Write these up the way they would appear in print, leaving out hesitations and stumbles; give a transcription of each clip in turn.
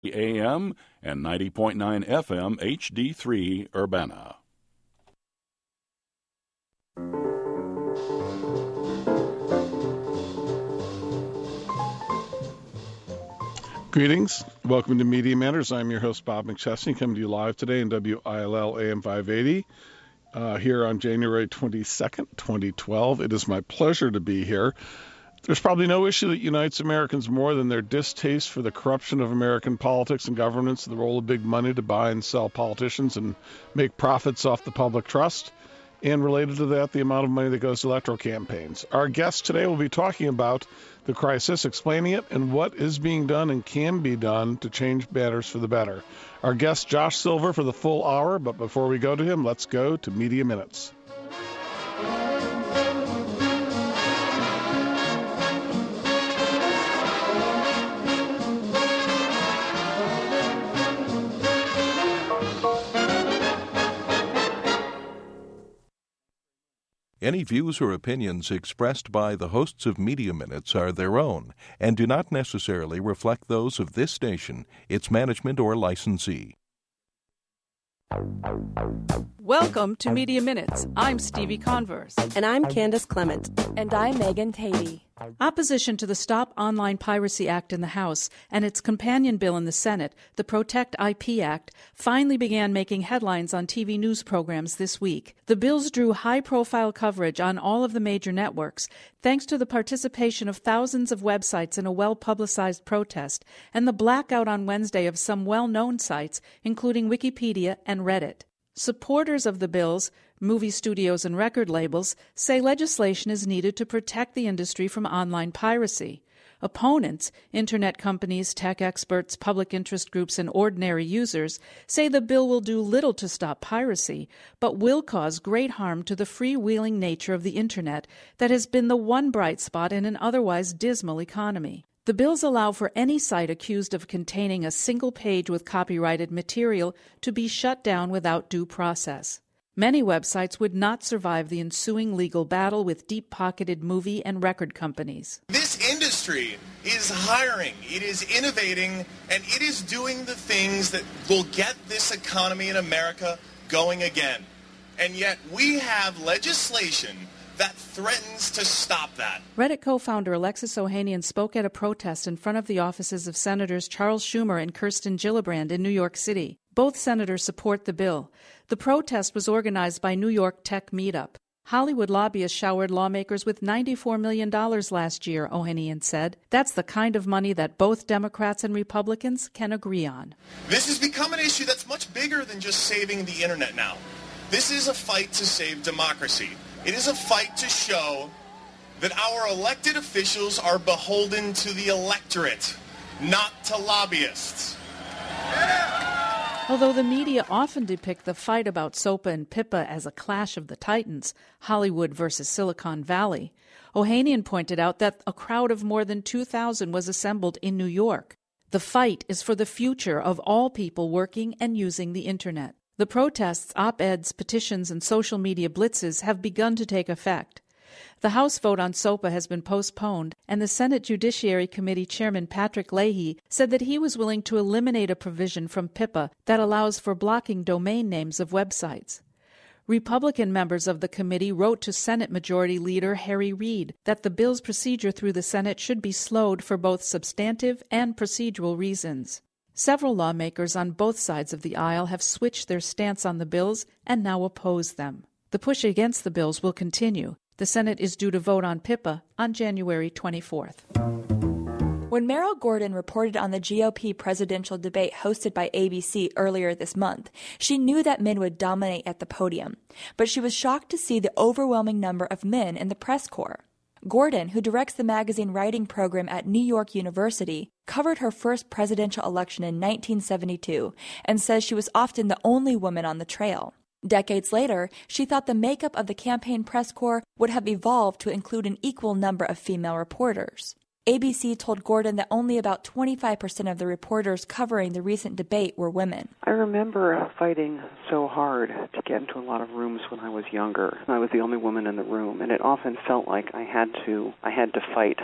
AM and 90.9 FM HD3 Urbana. Greetings. Welcome to Media Matters. I'm your host, Bob McChesney, coming to you live today in WILL AM 580 here on January 22nd, 2012. It is my pleasure to be here. There's probably no issue that unites Americans more than their distaste for the corruption of American politics and governance, the role of big money to buy and sell politicians and make profits off the public trust, and related to that, the amount of money that goes to electoral campaigns. Our guest today will be talking about the crisis, explaining it, and what is being done and can be done to change matters for the better. Our guest, Josh Silver, for the full hour, but before we go to him, let's go to Media Minutes. Any views or opinions expressed by the hosts of Media Minutes are their own and do not necessarily reflect those of this station, its management, or licensee. Welcome to Media Minutes. I'm Stevie Converse. And I'm Candace Clement. And I'm Megan Tatey. Opposition to the Stop Online Piracy Act in the House and its companion bill in the Senate, the Protect IP Act, finally began making headlines on TV news programs this week. The bills drew high-profile coverage on all of the major networks, thanks to the participation of thousands of websites in a well-publicized protest and the blackout on Wednesday of some well-known sites, including Wikipedia and Reddit. Supporters of the bills, movie studios and record labels, say legislation is needed to protect the industry from online piracy. Opponents, internet companies, tech experts, public interest groups, and ordinary users, say the bill will do little to stop piracy, but will cause great harm to the freewheeling nature of the internet that has been the one bright spot in an otherwise dismal economy. The bills allow for any site accused of containing a single page with copyrighted material to be shut down without due process. Many websites would not survive the ensuing legal battle with deep-pocketed movie and record companies. This industry is hiring, it is innovating, and it is doing the things that will get this economy in America going again. And yet we have legislation that threatens to stop that. Reddit co-founder Alexis Ohanian spoke at a protest in front of the offices of Senators Charles Schumer and Kirsten Gillibrand in New York City. Both senators support the bill. The protest was organized by New York Tech Meetup. Hollywood lobbyists showered lawmakers with $94 million last year, Ohanian said. That's the kind of money that both Democrats and Republicans can agree on. This has become an issue that's much bigger than just saving the internet now. This is a fight to save democracy. It is a fight to show that our elected officials are beholden to the electorate, not to lobbyists. Although the media often depict the fight about SOPA and PIPA as a clash of the titans, Hollywood versus Silicon Valley, Ohanian pointed out that a crowd of more than 2,000 was assembled in New York. The fight is for the future of all people working and using the Internet. The protests, op-eds, petitions, and social media blitzes have begun to take effect. The House vote on SOPA has been postponed, and the Senate Judiciary Committee Chairman Patrick Leahy said that he was willing to eliminate a provision from PIPA that allows for blocking domain names of websites. Republican members of the committee wrote to Senate Majority Leader Harry Reid that the bill's procedure through the Senate should be slowed for both substantive and procedural reasons. Several lawmakers on both sides of the aisle have switched their stance on the bills and now oppose them. The push against the bills will continue. The Senate is due to vote on PIPA on January 24th. When Meryl Gordon reported on the GOP presidential debate hosted by ABC earlier this month, she knew that men would dominate at the podium, but she was shocked to see the overwhelming number of men in the press corps. Gordon, who directs the magazine writing program at New York University, covered her first presidential election in 1972 and says she was often the only woman on the trail. Decades later, she thought the makeup of the campaign press corps would have evolved to include an equal number of female reporters. ABC told Gordon that only about 25% of the reporters covering the recent debate were women. I remember fighting so hard to get into a lot of rooms when I was younger. I was the only woman in the room, and it often felt like I had to fight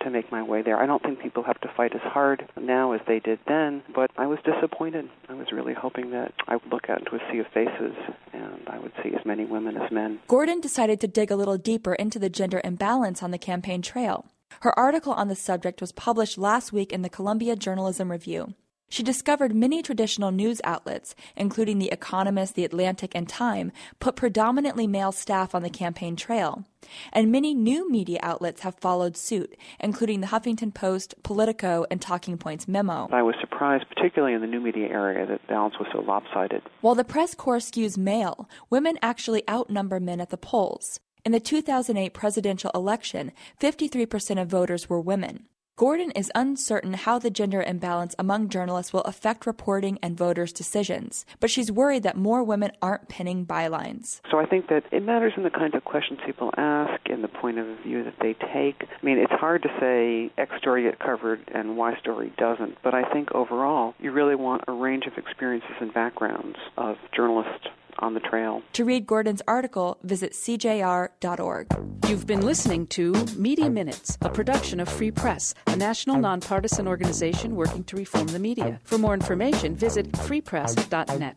to make my way there. I don't think people have to fight as hard now as they did then, but I was disappointed. I was really hoping that I would look out into a sea of faces and I would see as many women as men. Gordon decided to dig a little deeper into the gender imbalance on the campaign trail. Her article on the subject was published last week in the Columbia Journalism Review. She discovered many traditional news outlets, including The Economist, The Atlantic, and Time, put predominantly male staff on the campaign trail. And many new media outlets have followed suit, including the Huffington Post, Politico, and Talking Points Memo. I was surprised, particularly in the new media area, that balance was so lopsided. While the press corps skews male, women actually outnumber men at the polls. In the 2008 presidential election, 53% of voters were women. Gordon is uncertain how the gender imbalance among journalists will affect reporting and voters' decisions, but she's worried that more women aren't pinning bylines. So I think that it matters in the kinds of questions people ask and the point of view that they take. I mean, it's hard to say X story get covered and Y story doesn't, but I think overall you really want a range of experiences and backgrounds of journalists on the trail. To read Gordon's article, visit cjr.org. You've been listening to Media Minutes, a production of Free Press, a national nonpartisan organization working to reform the media. For more information, visit freepress.net.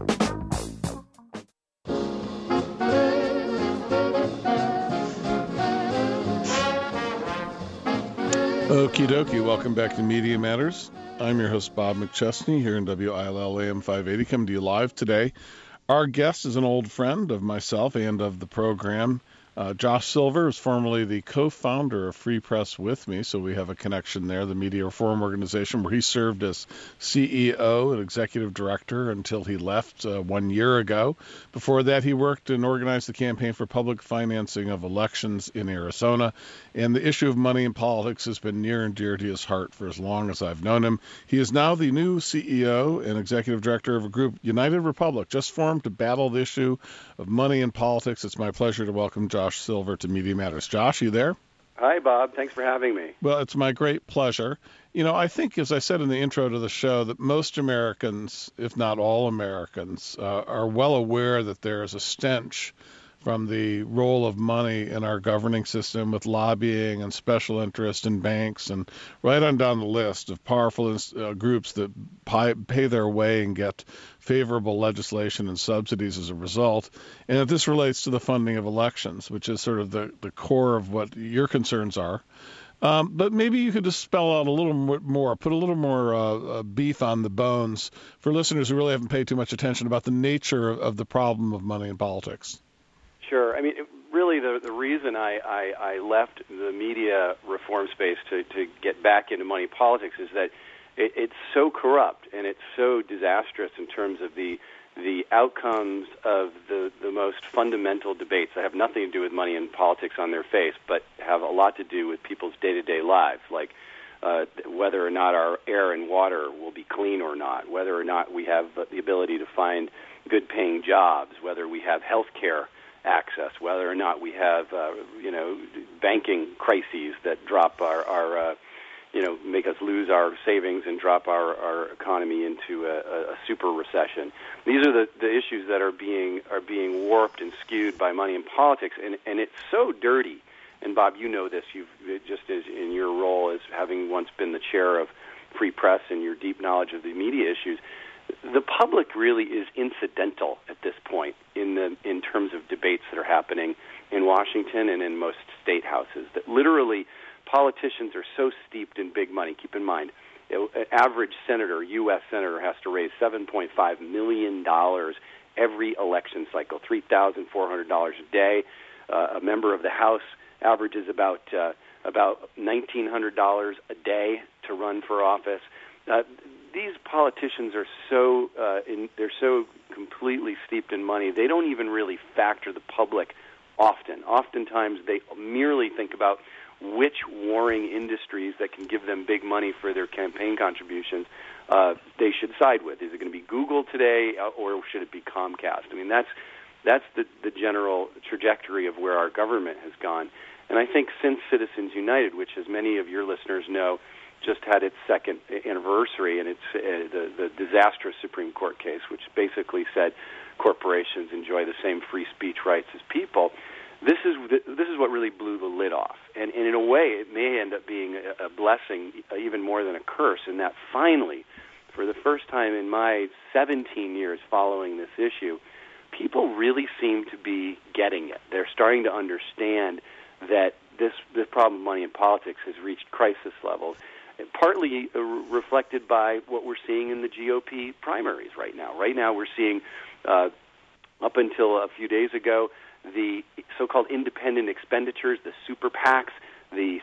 Okie dokie, welcome back to Media Matters. I'm your host, Bob McChesney, here in WILL AM 580, coming to you live today. Our guest is an old friend of myself and of the program. Josh Silver is formerly the co-founder of Free Press with me, so we have a connection there, the media reform organization, where he served as CEO and executive director until he left 1 year ago. Before that, he worked and organized the campaign for public financing of elections in Arizona, and the issue of money in politics has been near and dear to his heart for as long as I've known him. He is now the new CEO and executive director of a group, United Republic, just formed to battle the issue of money in politics. It's my pleasure to welcome Josh Silver to Media Matters. Josh, you there? Hi, Bob. Thanks for having me. Well, it's my great pleasure. You know, I think, as I said in the intro to the show, that most Americans, if not all Americans, are well aware that there is a stench from the role of money in our governing system with lobbying and special interest in banks and right on down the list of powerful groups that pay their way and get favorable legislation and subsidies as a result, and that this relates to the funding of elections, which is sort of the core of what your concerns are. But maybe you could just spell out a little more, put a little more beef on the bones for listeners who really haven't paid too much attention about the nature of the problem of money in politics. Sure. I mean, really the reason I left the media reform space to get back into money politics is that it's so corrupt and it's so disastrous in terms of the outcomes of the most fundamental debates that have nothing to do with money and politics on their face, but have a lot to do with people's day-to-day lives, like whether or not our air and water will be clean or not, whether or not we have the ability to find good-paying jobs, whether we have health care access, whether or not we have, banking crises that drop our make us lose our savings and drop our economy into a super recession. These are the issues that are being warped and skewed by money and politics, and it's so dirty. And Bob, you know this. You've just as in your role as having once been the chair of Free Press and your deep knowledge of the media issues. The public really is incidental at this point in terms of debates that are happening in Washington and in most state houses. That literally politicians are so steeped in big money. Keep in mind, an average senator, U.S. senator, has to raise $7.5 million every election cycle, $3,400 a day. A member of the House averages about $1,900 a day to run for office. These politicians are they're so completely steeped in money, they don't even really factor the public often. Oftentimes, they merely think about which warring industries that can give them big money for their campaign contributions they should side with. Is it going to be Google today, or should it be Comcast? I mean, that's the general trajectory of where our government has gone. And I think since Citizens United, which, as many of your listeners know, just had its second anniversary, and it's the disastrous Supreme Court case, which basically said corporations enjoy the same free speech rights as people, this is what really blew the lid off. And in a way, it may end up being a blessing even more than a curse, in that finally, for the first time in my 17 years following this issue, people really seem to be getting it. They're starting to understand that this problem of money in politics has reached crisis levels, partly reflected by what we're seeing in the GOP primaries right now. Right now we're seeing, up until a few days ago, the so-called independent expenditures, the super PACs, the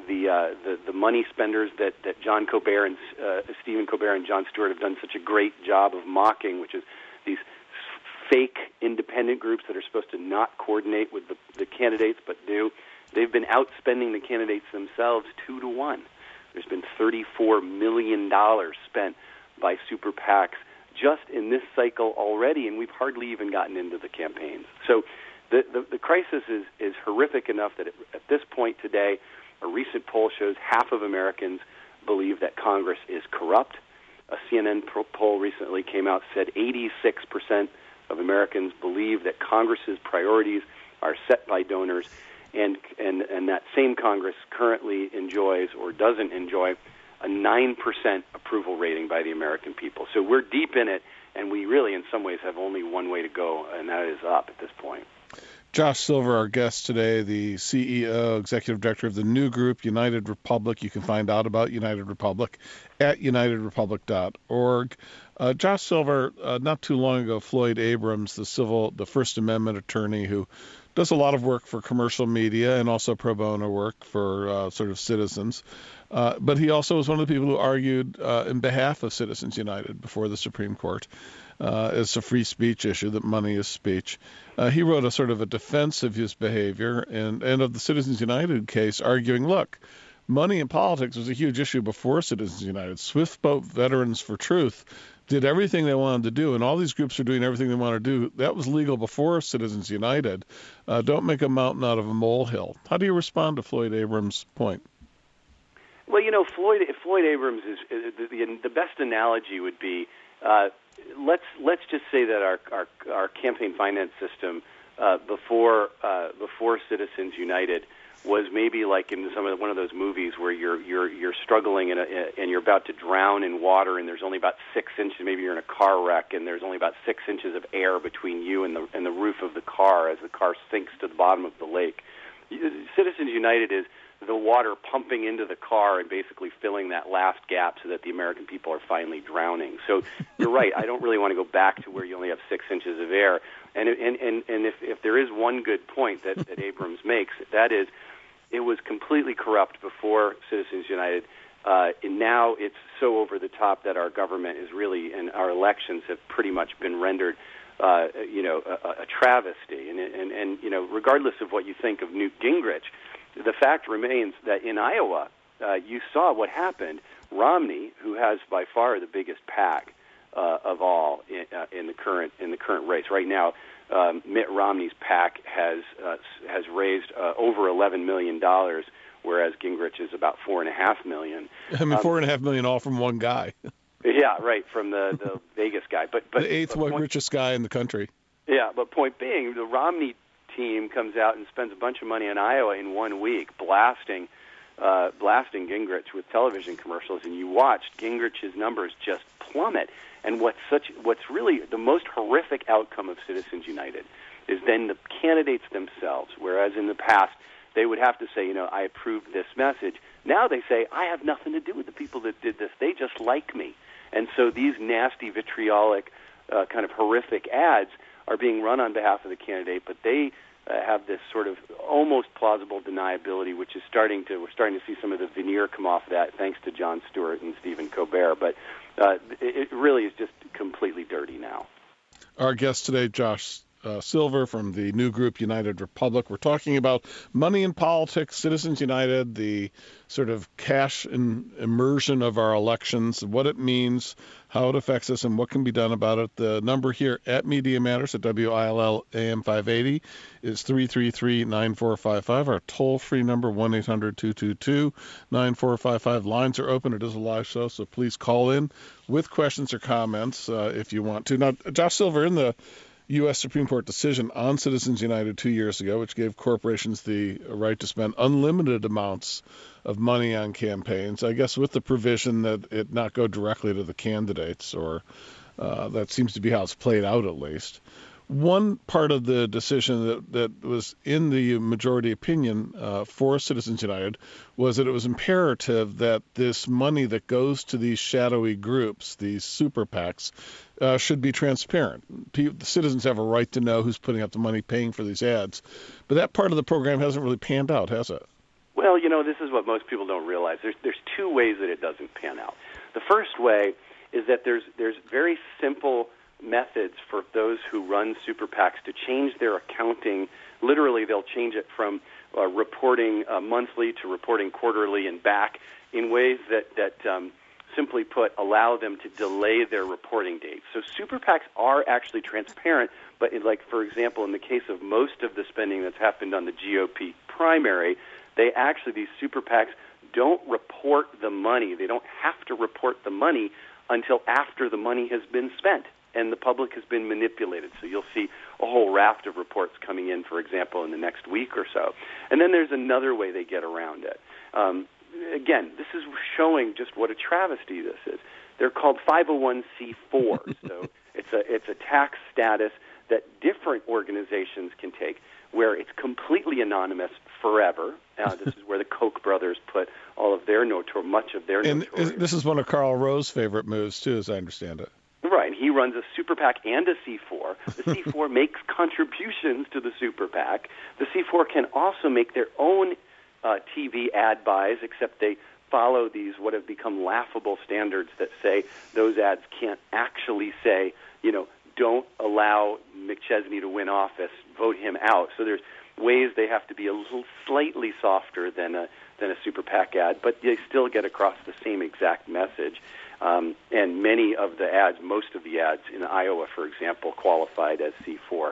money spenders that John Colbert and Stephen Colbert and Jon Stewart have done such a great job of mocking, which is these fake independent groups that are supposed to not coordinate with the candidates but do. They've been outspending the candidates themselves 2-to-1. There's been $34 million spent by super PACs just in this cycle already, and we've hardly even gotten into the campaigns. So the crisis is horrific enough that at this point today, a recent poll shows half of Americans believe that Congress is corrupt. A CNN poll recently came out, said 86% of Americans believe that Congress's priorities are set by donors, and that same Congress currently enjoys or doesn't enjoy a 9% approval rating by the American people. So we're deep in it, and we really, in some ways, have only one way to go, and that is up at this point. Josh Silver, our guest today, the CEO, Executive Director of the new group, United Republic. You can find out about United Republic at unitedrepublic.org. Josh Silver, not too long ago, Floyd Abrams, the First Amendment attorney who does a lot of work for commercial media and also pro bono work for sort of citizens. But he also was one of the people who argued in behalf of Citizens United before the Supreme Court. It's a free speech issue, that money is speech. He wrote a sort of a defense of his behavior and of the Citizens United case, arguing, look, money in politics was a huge issue before Citizens United. Swift Boat Veterans for Truth did everything they wanted to do, and all these groups are doing everything they want to do. That was legal before Citizens United. Don't make a mountain out of a molehill. How do you respond to Floyd Abrams' point? Well, Floyd Abrams is the best analogy would be let's just say that our campaign finance system before Citizens United was maybe like in one of those movies where you're struggling and you're about to drown in water, and there's only about 6 inches. Maybe you're in a car wreck, and there's only about 6 inches of air between you and the roof of the car as the car sinks to the bottom of the lake. Citizens United is the water pumping into the car and basically filling that last gap so that the American people are finally drowning. So you're right. I don't really want to go back to where you only have 6 inches of air. And if there is one good point that Abrams makes, that is, it was completely corrupt before Citizens United. And now it's so over the top that our government is really, and our elections have pretty much been rendered a travesty. And regardless of what you think of Newt Gingrich, the fact remains that in Iowa, you saw what happened. Romney, who has by far the biggest PAC of all in the current race right now, Mitt Romney's PAC has raised over $11 million, whereas Gingrich is about $4.5 million. I mean, $4.5 million all from one guy. Yeah, right, from the Vegas guy, but the eighth richest guy in the country. Yeah, but point being, the Romney team comes out and spends a bunch of money in Iowa in 1 week, blasting Gingrich with television commercials, and you watched Gingrich's numbers just plummet. And what's really the most horrific outcome of Citizens United is then the candidates themselves, whereas in the past they would have to say, I approved this message. Now they say, I have nothing to do with the people that did this. They just like me. And so these nasty, vitriolic, kind of horrific ads are being run on behalf of the candidate, but they have this sort of almost plausible deniability, which is we're starting to see some of the veneer come off that, thanks to Jon Stewart and Stephen Colbert. But it really is just completely dirty now. Our guest today, Josh Silver from the new group United Republic. We're talking about money in politics, Citizens United, the sort of cash immersion of our elections, what it means, how it affects us, and what can be done about it. The number here at Media Matters at WILL AM 580 is 333-9455. Our toll-free number, 1-800-222-9455. Lines are open. It is a live show, so please call in with questions or comments if you want to. Now, Josh Silver, U.S. Supreme Court decision on Citizens United 2 years ago, which gave corporations the right to spend unlimited amounts of money on campaigns, I guess with the provision that it not go directly to the candidates, or that seems to be how it's played out at least. One part of the decision that was in the majority opinion for Citizens United was that it was imperative that this money that goes to these shadowy groups, these super PACs, should be transparent. The citizens have a right to know who's putting up the money paying for these ads. But that part of the program hasn't really panned out, has it? Well, this is what most people don't realize. There's two ways that it doesn't pan out. The first way is that there's very simple methods for those who run super PACs to change their accounting. Literally, they'll change it from reporting monthly to reporting quarterly and back in ways that simply put, allow them to delay their reporting dates. So super PACs are actually transparent, but for example, in the case of most of the spending that's happened on the GOP primary, these super PACs don't report the money. They don't have to report the money until after the money has been spent and the public has been manipulated. So you'll see a whole raft of reports coming in, for example, in the next week or so. And then there's another way they get around it. Again, this is showing just what a travesty this is. They're called 501c4s. So it's a tax status that different organizations can take where it's completely anonymous forever. This is where the Koch brothers put all of their much of their notoriety. And this is one of Karl Rove's favorite moves, too, as I understand it. Right. He runs a super PAC and a C4. The C4 makes contributions to the super PAC. The C4 can also make their own TV ad buys, except they follow these what have become laughable standards that say those ads can't actually say, don't allow McChesney to win office, vote him out. So there's ways they have to be a little slightly softer than a super PAC ad, but they still get across the same exact message. And many of the ads, most of the ads in Iowa, for example, qualified as C4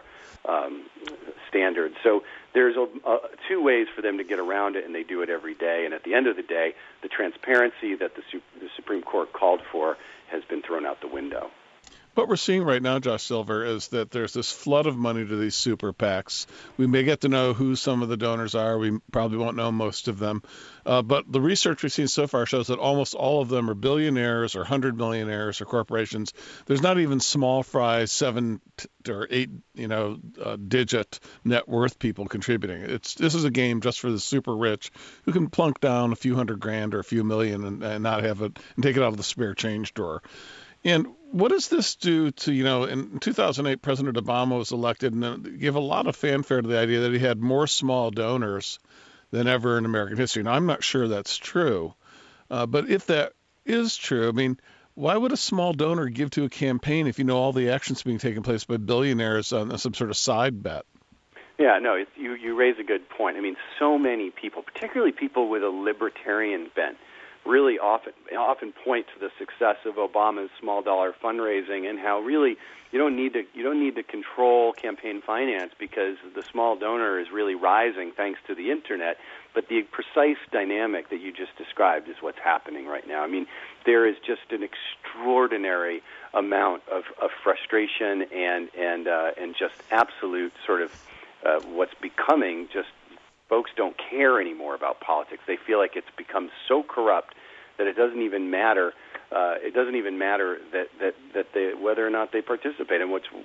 standards. So there's two ways for them to get around it, and they do it every day. And at the end of the day, the transparency that the Supreme Court called for has been thrown out the window. What we're seeing right now, Josh Silver, is that there's this flood of money to these super PACs. We may get to know who some of the donors are. We probably won't know most of them. But the research we've seen so far shows that almost all of them are billionaires or 100 millionaires or corporations. There's not even small fry 7 or 8 digit net worth people contributing. This is a game just for the super rich who can plunk down a few $100,000 or a few million and not have it and take it out of the spare change drawer. And what does this do to, in 2008, President Obama was elected and gave a lot of fanfare to the idea that he had more small donors than ever in American history. Now, I'm not sure that's true, but if that is true, why would a small donor give to a campaign if you know all the actions being taken place by billionaires on some sort of side bet? Yeah, no, you raise a good point. So many people, particularly people with a libertarian bent, really often point to the success of Obama's small dollar fundraising and how really you don't need to control campaign finance because the small donor is really rising thanks to the internet. But the precise dynamic that you just described is what's happening right now. There is just an extraordinary amount of frustration and just absolute sort of what's becoming just. Folks don't care anymore about politics. They feel like it's become so corrupt that it doesn't even matter. It doesn't even matter that they, whether or not they participate. And what's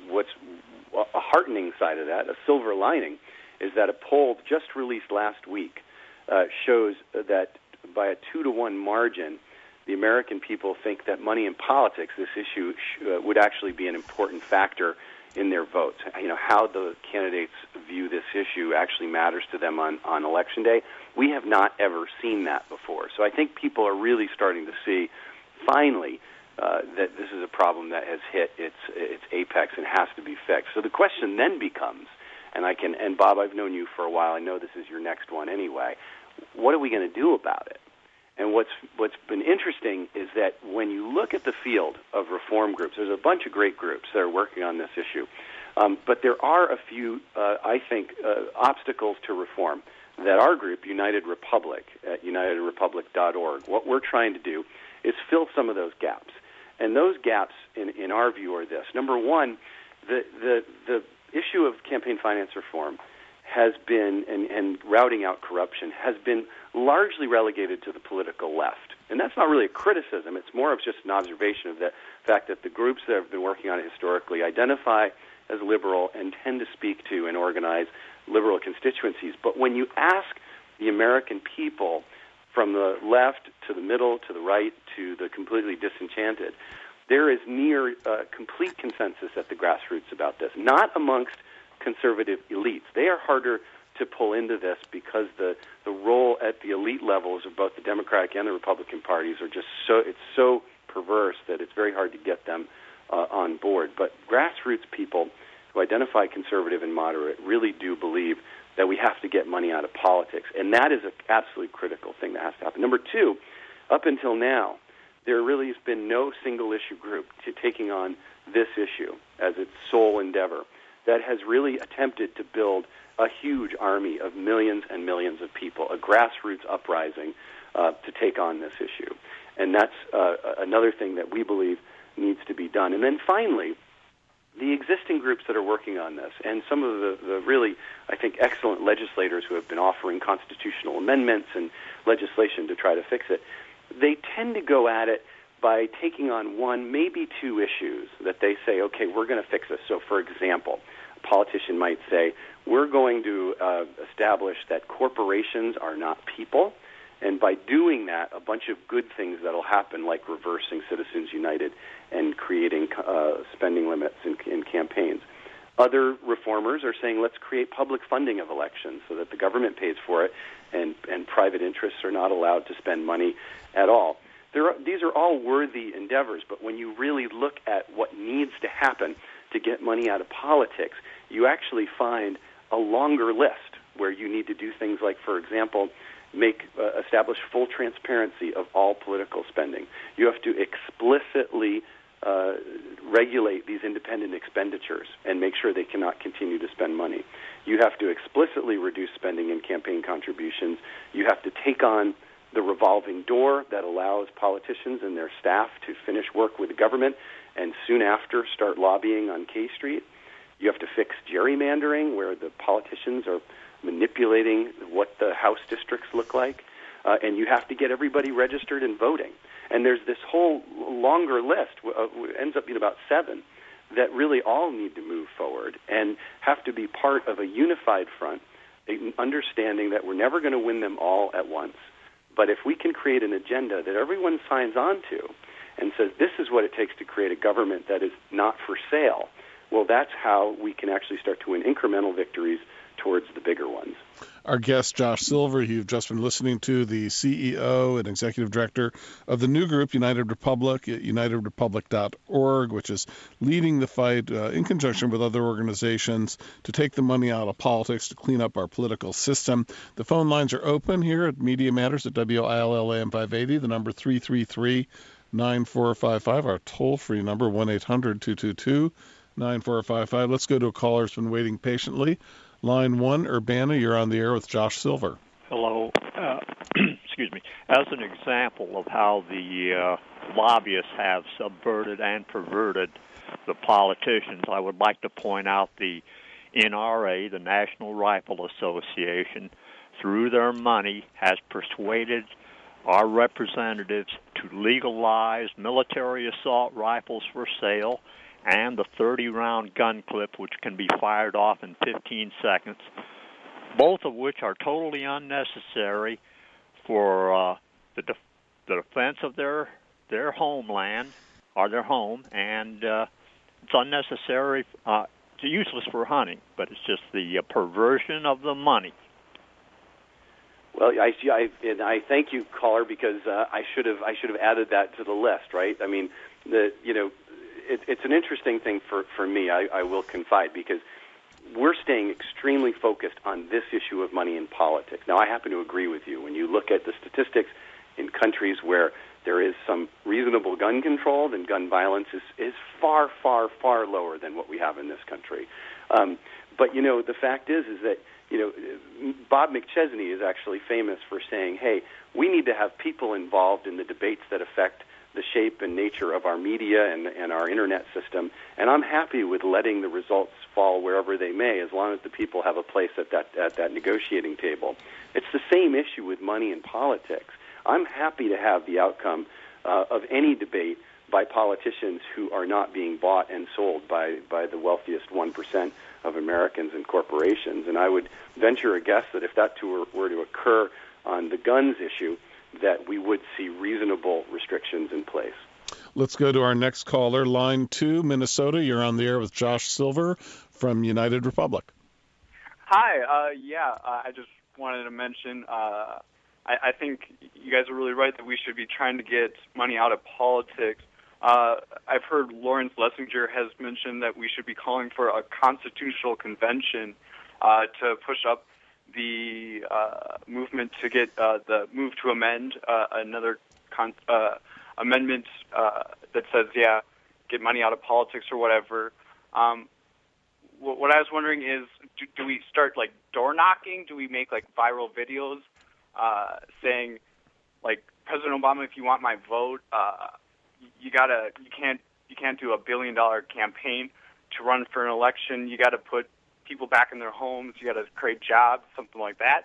a heartening side of that, a silver lining, is that a poll just released last week shows that by a 2-to-1 margin, the American people think that money in politics, this issue, would actually be an important factor in their votes. How the candidates view this issue actually matters to them on Election Day. We have not ever seen that before. So I think people are really starting to see, finally, that this is a problem that has hit its apex and has to be fixed. So the question then becomes, and Bob, I've known you for a while. I know this is your next one anyway. What are we going to do about it? And what's been interesting is that when you look at the field of reform groups, there's a bunch of great groups that are working on this issue. But there are a few, I think, obstacles to reform that our group, United Republic, at unitedrepublic.org, what we're trying to do is fill some of those gaps. And those gaps, in our view, are this. Number one, the issue of campaign finance reform has been, and routing out corruption, has been largely relegated to the political left. And that's not really a criticism. It's more of just an observation of the fact that the groups that have been working on it historically identify as liberal and tend to speak to and organize liberal constituencies. But when you ask the American people, from the left to the middle to the right to the completely disenchanted, there is near complete consensus at the grassroots about this, not amongst conservative elites. They are harder to pull into this because the role at the elite levels of both the Democratic and the Republican parties are just so perverse that it's very hard to get them on board. But grassroots people who identify conservative and moderate really do believe that we have to get money out of politics, and that is an absolutely critical thing that has to happen. Number two, up until now, there really has been no single-issue group taking on this issue as its sole endeavor that has really attempted to build a huge army of millions and millions of people, a grassroots uprising to take on this issue. And that's another thing that we believe needs to be done. And then finally, the existing groups that are working on this, and some of the really, I think, excellent legislators who have been offering constitutional amendments and legislation to try to fix it, they tend to go at it by taking on one, maybe two issues that they say, okay, we're going to fix this. So, for example, a politician might say, we're going to establish that corporations are not people, and by doing that, a bunch of good things that will happen, like reversing Citizens United and creating spending limits in campaigns. Other reformers are saying, let's create public funding of elections so that the government pays for it and private interests are not allowed to spend money at all. These are all worthy endeavors, but when you really look at what needs to happen to get money out of politics, you actually find a longer list where you need to do things like, for example, establish full transparency of all political spending. You have to explicitly regulate these independent expenditures and make sure they cannot continue to spend money. You have to explicitly reduce spending in campaign contributions. You have to take on the revolving door that allows politicians and their staff to finish work with the government and soon after start lobbying on K Street. You have to fix gerrymandering, where the politicians are manipulating what the House districts look like. And you have to get everybody registered and voting. And there's this whole longer list, ends up being about 7, that really all need to move forward and have to be part of a unified front, understanding that we're never going to win them all at once. But if we can create an agenda that everyone signs on to and says this is what it takes to create a government that is not for sale, well, that's how we can actually start to win incremental victories towards the bigger ones. Our guest, Josh Silver, you've just been listening to, the CEO and Executive Director of the new group, United Republic, at unitedrepublic.org, which is leading the fight in conjunction with other organizations to take the money out of politics, to clean up our political system. The phone lines are open here at Media Matters at WILL AM 580, the number 333-9455, our toll-free number, 1-800-222-9455. Let's go to a caller who's been waiting patiently. Line 1, Urbana, you're on the air with Josh Silver. Hello. Excuse me. As an example of how the lobbyists have subverted and perverted the politicians, I would like to point out the NRA, the National Rifle Association, through their money has persuaded our representatives to legalize military assault rifles for sale and the 30-round gun clip, which can be fired off in 15 seconds, both of which are totally unnecessary for the defense of their homeland or their home, and it's unnecessary. It's useless for hunting, but it's just the perversion of the money. Well, I thank you, caller, because I should have added that to the list, right? I mean, it's an interesting thing for me, I will confide, because we're staying extremely focused on this issue of money in politics. Now, I happen to agree with you. When you look at the statistics in countries where there is some reasonable gun control, then gun violence is far, far, far lower than what we have in this country. But, the fact is that, Bob McChesney is actually famous for saying, hey, we need to have people involved in the debates that affect the shape and nature of our media and our internet system, and I'm happy with letting the results fall wherever they may, as long as the people have a place at that negotiating table. It's the same issue with money and politics. I'm happy to have the outcome of any debate by politicians who are not being bought and sold by the wealthiest 1% of Americans and corporations. And I would venture a guess that if that were to occur on the guns issue, that we would see reasonable restrictions in place. Let's go to our next caller, line 2, Minnesota. You're on the air with Josh Silver from United Republic. Hi. I just wanted to mention I think you guys are really right that we should be trying to get money out of politics. I've heard Lawrence Lessinger has mentioned that we should be calling for a constitutional convention to push up the movement to get the move to amend another amendment that says, get money out of politics or whatever. What I was wondering is, do we start like door knocking? Do we make like viral videos saying, like, President Obama, if you want my vote, you can't do $1 billion campaign to run for an election. You got to put people back in their homes. You got to create jobs, something like that.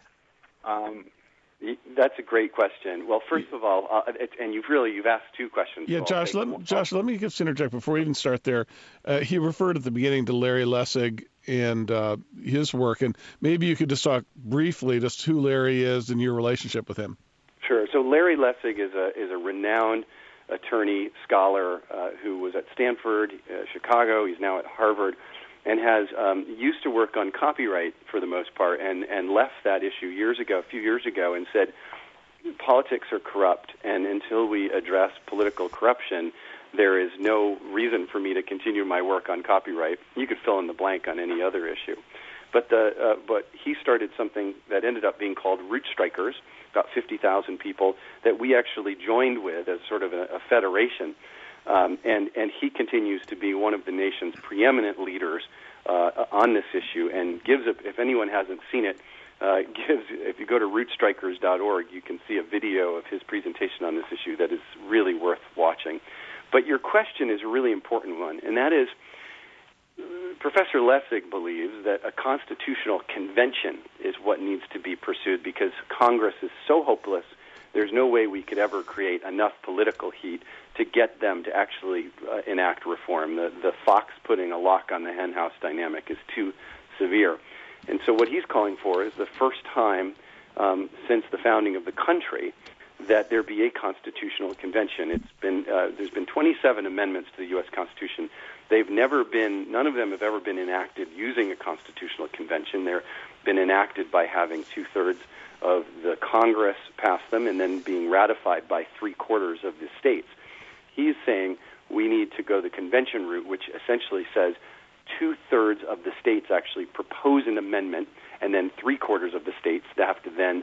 That's a great question. Well, first of all, and you've asked two questions. Yeah, so Josh, let me just interject before we even start there. He referred at the beginning to Larry Lessig and his work, and maybe you could just talk briefly just who Larry is and your relationship with him. Sure. So Larry Lessig is a renowned attorney, scholar who was at Stanford, Chicago. He's now at Harvard, and has used to work on copyright for the most part, and left that issue a few years ago, and said politics are corrupt, and until we address political corruption, there is no reason for me to continue my work on copyright. You could fill in the blank on any other issue. But he started something that ended up being called Root Strikers, about 50,000 people, that we actually joined with as sort of a federation. And he continues to be one of the nation's preeminent leaders on this issue, and if anyone hasn't seen it, if you go to rootstrikers.org, you can see a video of his presentation on this issue that is really worth watching. But your question is a really important one, and that is, Professor Lessig believes that a constitutional convention is what needs to be pursued because Congress is so hopeless. There's no way we could ever create enough political heat to get them to actually enact reform. The fox putting a lock on the henhouse dynamic is too severe. And so what he's calling for is the first time since the founding of the country that there be a constitutional convention. There's been 27 amendments to the U.S. Constitution. None of them have ever been enacted using a constitutional convention. They've been enacted by having 2/3 of the Congress pass them and then being ratified by 3/4 of the states. He's saying we need to go the convention route, which essentially says 2/3 of the states actually propose an amendment, and then 3/4 of the states have to then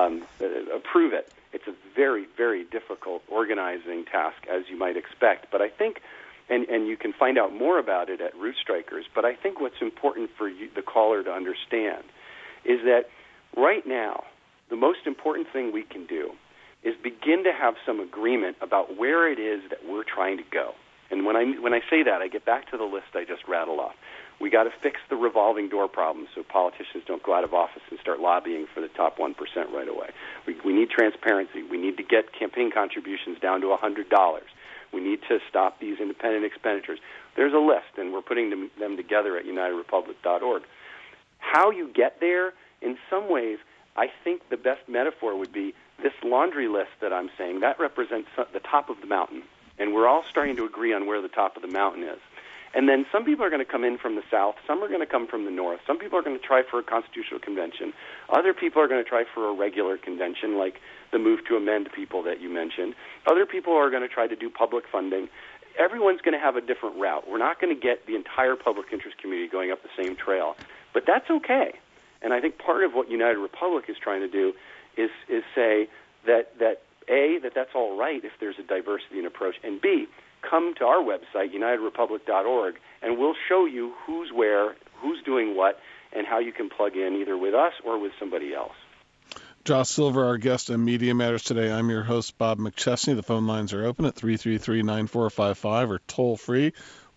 approve it. It's a very, very difficult organizing task, as you might expect. But I think, and you can find out more about it at Root Strikers, but I think what's important for you, the caller, to understand is that right now, the most important thing we can do is begin to have some agreement about where it is that we're trying to go. And when I say that, I get back to the list I just rattled off. We got to fix the revolving door problem so politicians don't go out of office and start lobbying for the top 1% right away. We need transparency. We need to get campaign contributions down to $100. We need to stop these independent expenditures. There's a list, and we're putting them together at unitedrepublic.org. How you get there, in some ways, I think the best metaphor would be this laundry list that I'm saying. That represents the top of the mountain, and we're all starting to agree on where the top of the mountain is. And then some people are going to come in from the south. Some are going to come from the north. Some people are going to try for a constitutional convention. Other people are going to try for a regular convention, like the move to amend people that you mentioned. Other people are going to try to do public funding. Everyone's going to have a different route. We're not going to get the entire public interest community going up the same trail. But that's okay. And I think part of what United Republic is trying to do is say that that's all right if there's a diversity in approach, and B, come to our website, unitedrepublic.org, and we'll show you who's where, who's doing what, and how you can plug in either with us or with somebody else. Josh Silver, our guest on Media Matters today. I'm your host, Bob McChesney. The phone lines are open at 333-9455 or toll free,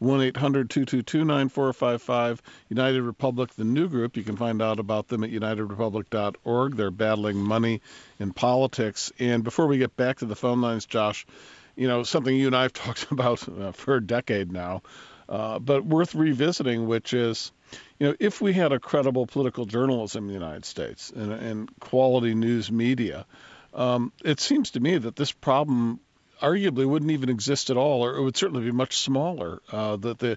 1-800-222-9455. United Republic, the new group, you can find out about them at unitedrepublic.org. They're battling money in politics. And before we get back to the phone lines, Josh, something you and I have talked about for a decade now, but worth revisiting, which is, if we had a credible political journalism in the United States and quality news media, it seems to me that this problem arguably wouldn't even exist at all, or it would certainly be much smaller. That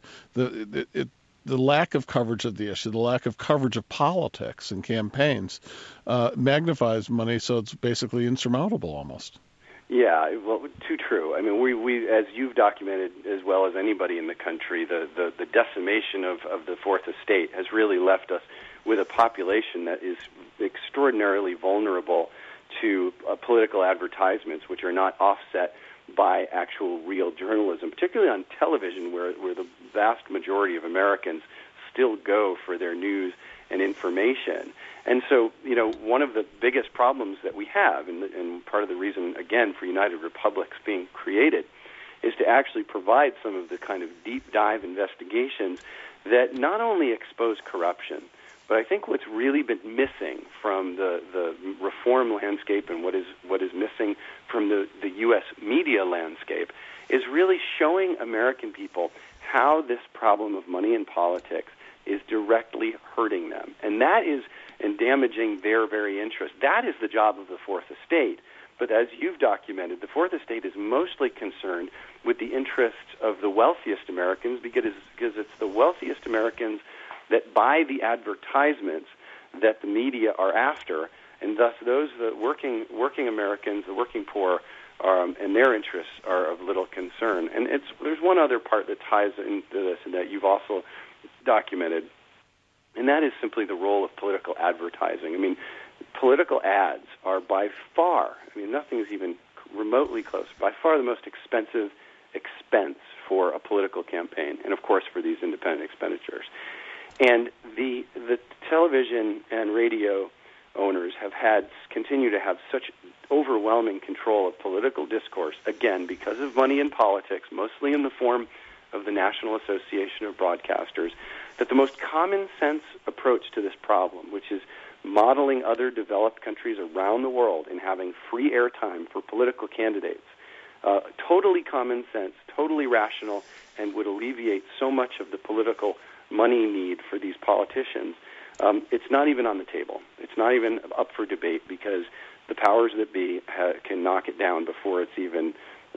the lack of coverage of the issue, the lack of coverage of politics and campaigns, magnifies money, so it's basically insurmountable almost. Yeah, well, too true. I mean, we as you've documented as well as anybody in the country, the decimation of the Fourth Estate has really left us with a population that is extraordinarily vulnerable to political advertisements, which are not offset by actual real journalism, particularly on television, where the vast majority of Americans still go for their news and information. And so, one of the biggest problems that we have, and part of the reason, again, for United Republics being created, is to actually provide some of the kind of deep dive investigations that not only expose corruption, but I think what's really been missing from the reform landscape and what is missing from the U.S. media landscape is really showing American people how this problem of money in politics is directly hurting them. And that is, and damaging their very interest. That is the job of the Fourth Estate. But as you've documented, the Fourth Estate is mostly concerned with the interests of the wealthiest Americans because it's the wealthiest Americans that buy the advertisements that the media are after, and thus the working Americans, the working poor, and their interests are of little concern. And there's one other part that ties into this and that you've also documented, and that is simply the role of political advertising. I mean, political ads are by far, nothing is even remotely close, by far the most expensive expense for a political campaign, and of course for these independent expenditures. And the television and radio owners continue to have such overwhelming control of political discourse, again, because of money in politics, mostly in the form of the National Association of Broadcasters, that the most common sense approach to this problem, which is modeling other developed countries around the world and having free airtime for political candidates, totally common sense, totally rational, and would alleviate so much of the political money need for these politicians, it's not even on the table. It's not even up for debate because the powers that be can knock it down before it's even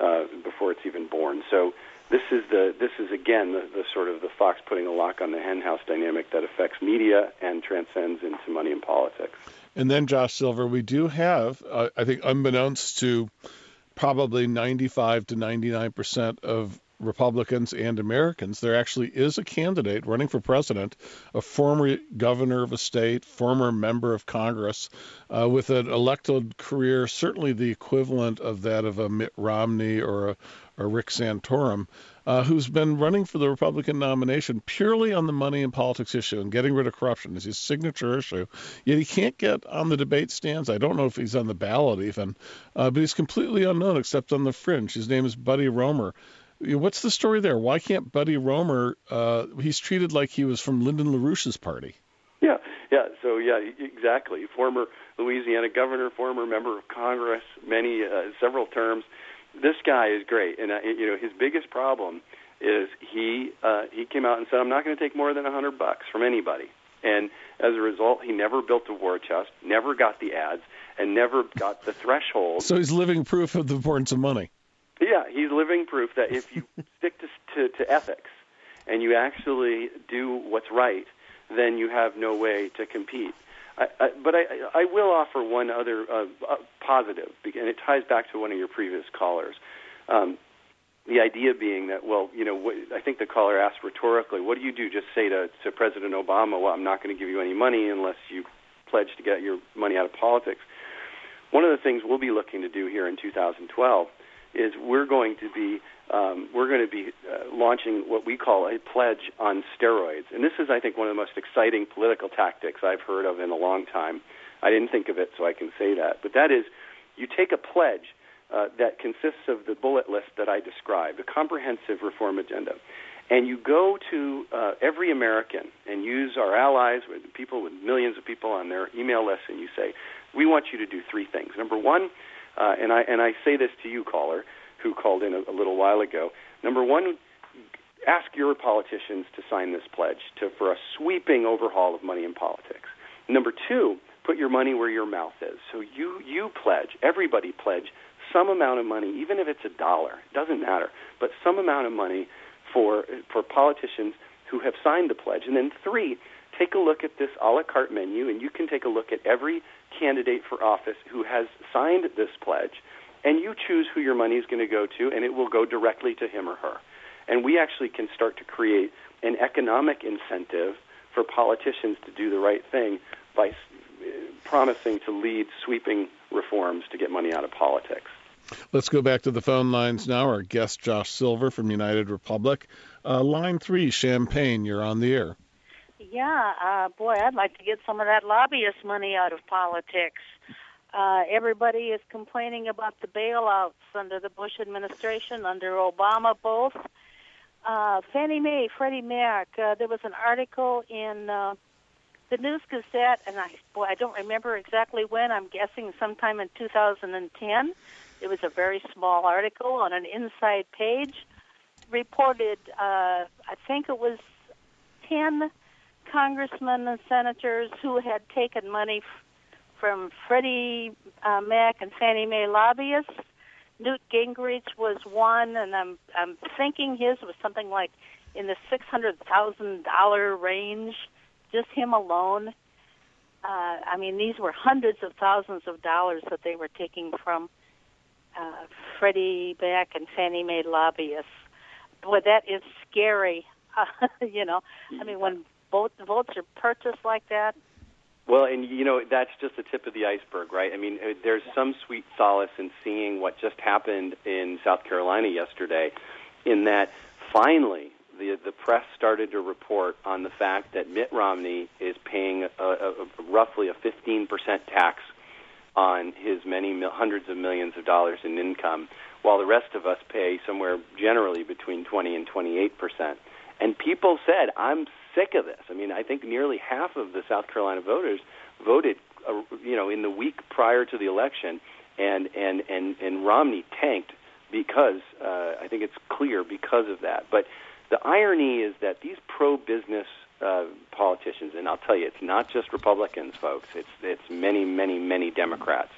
born. So this is again the sort of the fox putting a lock on the hen house dynamic that affects media and transcends into money in politics. And then, Josh Silver, we do have, I think, unbeknownst to probably 95 to 99% of Republicans and Americans, there actually is a candidate running for president, a former governor of a state, former member of Congress, with an elected career, certainly the equivalent of that of a Mitt Romney or a Rick Santorum, who's been running for the Republican nomination purely on the money and politics issue and getting rid of corruption is his signature issue. Yet he can't get on the debate stands. I don't know if he's on the ballot even, but he's completely unknown except on the fringe. His name is Buddy Roemer. What's the story there? Why can't Buddy Roemer, he's treated like he was from Lyndon LaRouche's party. Yeah, exactly. Former Louisiana governor, former member of Congress, several terms. This guy is great, and his biggest problem is he came out and said, "I'm not going to take more than $100 from anybody," and as a result, he never built a war chest, never got the ads, and never got the threshold. So he's living proof of the importance of money. Yeah, he's living proof that if you stick to ethics and you actually do what's right, then you have no way to compete. But I will offer one other positive, and it ties back to one of your previous callers. The idea being that, I think the caller asked rhetorically, what do you do? Just say to President Obama, well, I'm not going to give you any money unless you pledge to get your money out of politics. One of the things we'll be looking to do here in 2012 is we're going to be launching what we call a pledge on steroids. And this is, I think, one of the most exciting political tactics I've heard of in a long time. I didn't think of it, so I can say that. But that is, you take a pledge that consists of the bullet list that I described, a comprehensive reform agenda, and you go to every American and use our allies, with people with millions of people on their email list, and you say, we want you to do three things. Number one, and I say this to you, caller, who called in a little while ago. Number one, ask your politicians to sign this pledge for a sweeping overhaul of money in politics. Number two, put your money where your mouth is. So you pledge, everybody pledge some amount of money, even if it's $1, it doesn't matter, but some amount of money for politicians who have signed the pledge. And then three, take a look at this a la carte menu, and you can take a look at every candidate for office who has signed this pledge, and you choose who your money is going to go to, and it will go directly to him or her. And we actually can start to create an economic incentive for politicians to do the right thing by promising to lead sweeping reforms to get money out of politics. Let's go back to the phone lines now. Our guest, Josh Silver from United Republic. Line 3, Champaign, you're on the air. Yeah, boy, I'd like to get some of that lobbyist money out of politics. Everybody is complaining about the bailouts under the Bush administration, under Obama both. Fannie Mae, Freddie Mac, there was an article in the News Gazette, and I don't remember exactly when, I'm guessing sometime in 2010. It was a very small article on an inside page, reported, I think it was 10 congressmen and senators who had taken money from Freddie Mac and Fannie Mae lobbyists. Newt Gingrich was one, and I'm thinking his was something like in the $600,000 range, just him alone. I mean, these were hundreds of thousands of dollars that they were taking from Freddie Mac and Fannie Mae lobbyists. Boy, that is scary. You know, I mean, when votes are purchased like that. Well, and, you know, that's just the tip of the iceberg, right? I mean, there's some sweet solace in seeing what just happened in South Carolina yesterday, in that finally the press started to report on the fact that Mitt Romney is paying roughly a 15% tax on his many hundreds of millions of dollars in income, while the rest of us pay somewhere generally between 20 and 28%. And people said, I'm sick of this. I mean, I think nearly half of the South Carolina voters voted, in the week prior to the election, and Romney tanked because, I think it's clear, because of that. But the irony is that these pro-business politicians, and I'll tell you, it's not just Republicans, folks. It's many, many, many Democrats.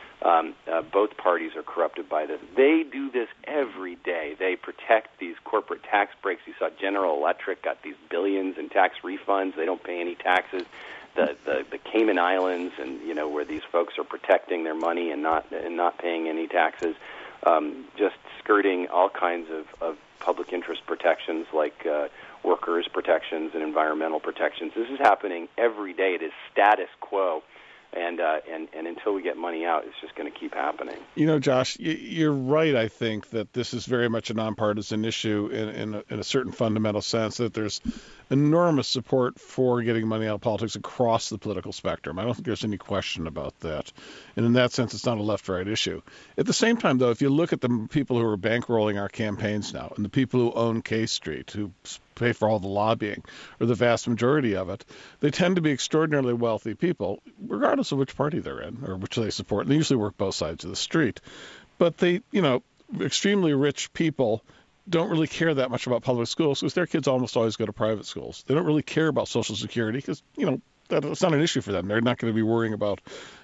Both parties are corrupted by this. They do this every day. They protect these corporate tax breaks. You saw General Electric got these billions in tax refunds. They don't pay any taxes. The Cayman Islands, and where these folks are protecting their money and not paying any taxes, just skirting all kinds of public interest protections like workers' protections and environmental protections. This is happening every day. It is status quo. And until we get money out, it's just going to keep happening. Josh, you're right, I think, that this is very much a nonpartisan issue in a certain fundamental sense, that there's enormous support for getting money out of politics across the political spectrum. I don't think there's any question about that. And in that sense, it's not a left-right issue. At the same time, though, if you look at the people who are bankrolling our campaigns now, and the people who own K Street, who pay for all the lobbying, or the vast majority of it, they tend to be extraordinarily wealthy people, regardless of which party they're in or which they support. And they usually work both sides of the street. But they, extremely rich people don't really care that much about public schools because their kids almost always go to private schools. They don't really care about Social Security because, that's not an issue for them. They're not going to be worrying about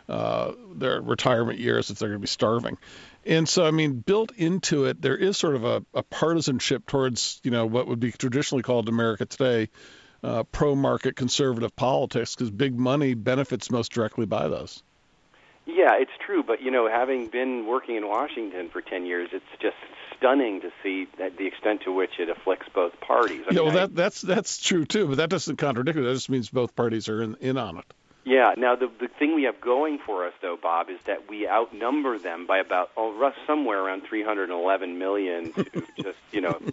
their retirement years if they're going to be starving. And so, built into it, there is sort of a partisanship towards, what would be traditionally called America today, pro-market conservative politics, because big money benefits most directly by those. Yeah, it's true. But, having been working in Washington for 10 years, it's just stunning to see that the extent to which it afflicts both parties. That's true, too. But that doesn't contradict it. That just means both parties are in on it. Yeah. Now, the thing we have going for us, though, Bob, is that we outnumber them by about somewhere around 311 million to just, you